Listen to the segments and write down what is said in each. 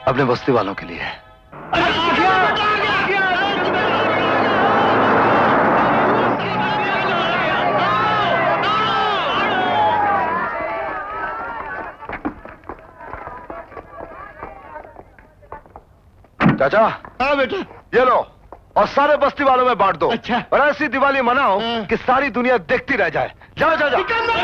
अपने बस्ती वालों के लिए। चाचा। हाँ बेटा। ये लो और सारे बस्ती वालों में बांट दो। अच्छा। और ऐसी दिवाली मनाओ कि सारी दुनिया देखती रह जाए। जाओ जाओ जाओ।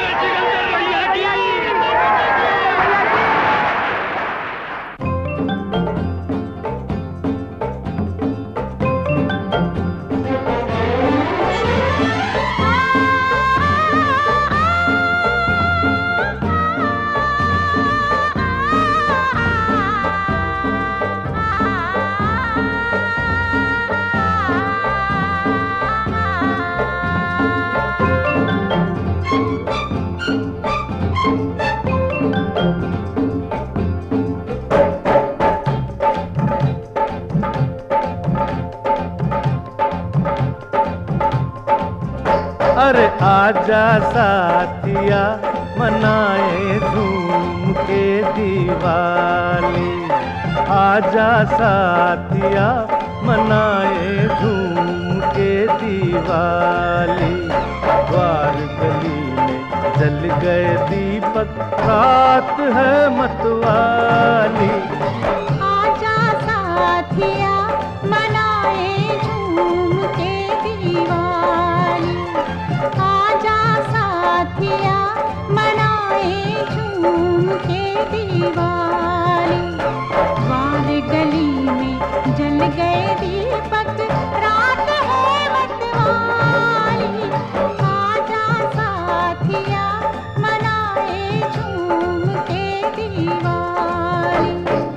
अरे आजा साथिया मनाए झूम के दिवाली। आजा साथिया मनाए झूम के दिवाली। द्वार गली में जल गए दीपक, रात है मतवाली। आजा साथिया मनाए झूम के दिवाली। आजा साथिया मनाए झूम के दिवाली। द्वार गली में जल गए दीपक, रात है मतवाली। आजा साथिया मनाए झूम के दिवाली।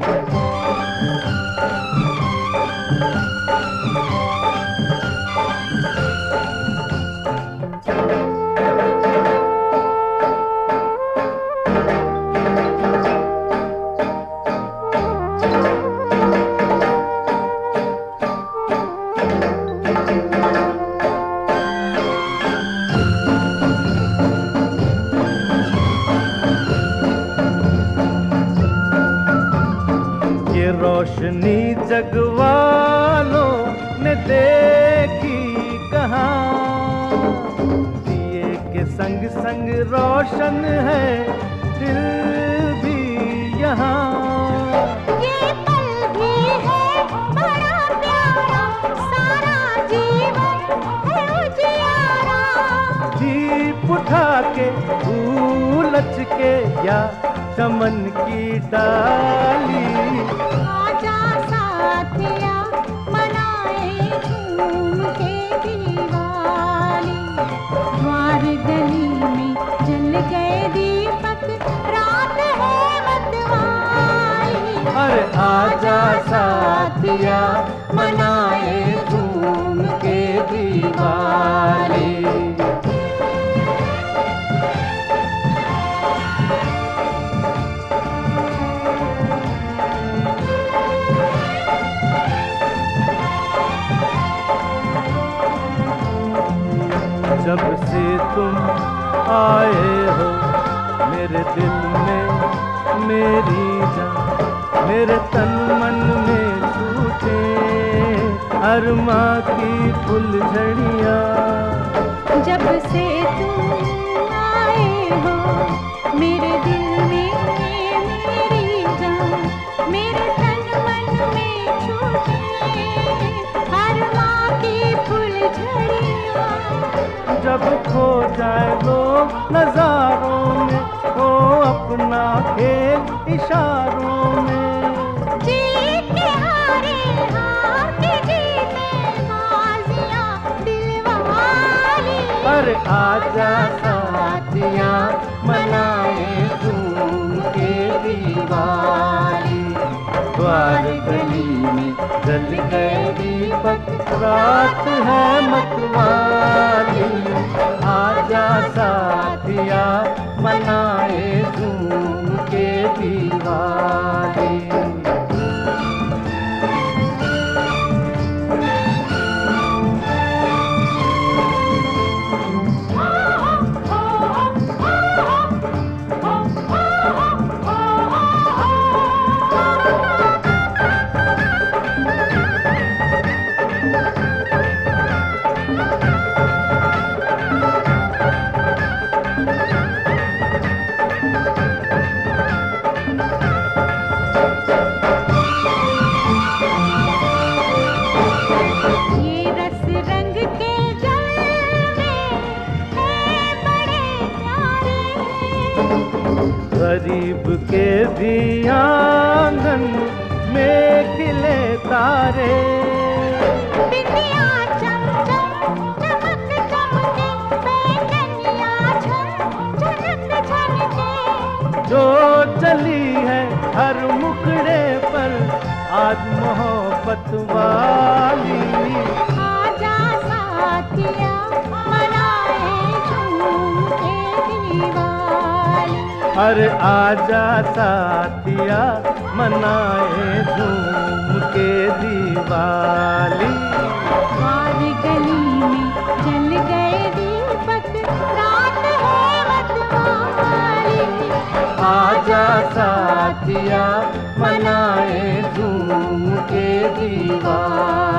ये रोशनी जगवालों ने देखी कहाँ। दिए के संग संग रोशन है दिल भी यहाँ। ये पल भी है बड़ा प्यारा, सारा जीवन है उजियारा। दीप उठा के उलझ के या चमन की डाली। आजा साथिया मनाए झूम के दिवाली। द्वार गली में जल गए दीपक, रात है मतवाली। अरे आजा साथिया मनाए झूम के दिवाली। जब से तुम आए हो मेरे दिल में मेरी जान, मेरे तन मन में छूटे अरमा की फुलझड़ियाँ। जब से तुम आए हो मेरे दिल में मेरी जान, मेरे तन मन में छूटे अरमा की फुलझड़ियाँ। जब खो जाए लोग नजारों में, हो अपना खेल इशारों में। जीत के हारे हार के जीते बाजियां दिलवाली। अरे आजा साथिया मनाए झूम के दिवाली। द्वार गली में जल गए दीपक, रात है मतवाली। आजा साथिया मनाए झूम के दिवाली। गरीब के भी आंगन में खिले तारे, बिंदिया चम चम चमक चमके, पैंजनिया झम झनक झनके। जो चली है हर मुखड़े पर आज मोहब्बत वाली। आजा साथिया मनाए झूम के दिवाली। अरे आजा साथिया मनाए झूम के दिवाली। बारी गली में जल गए दीपक, रात है मतवाली। आजा साथिया मनाए झूम के दिवाली।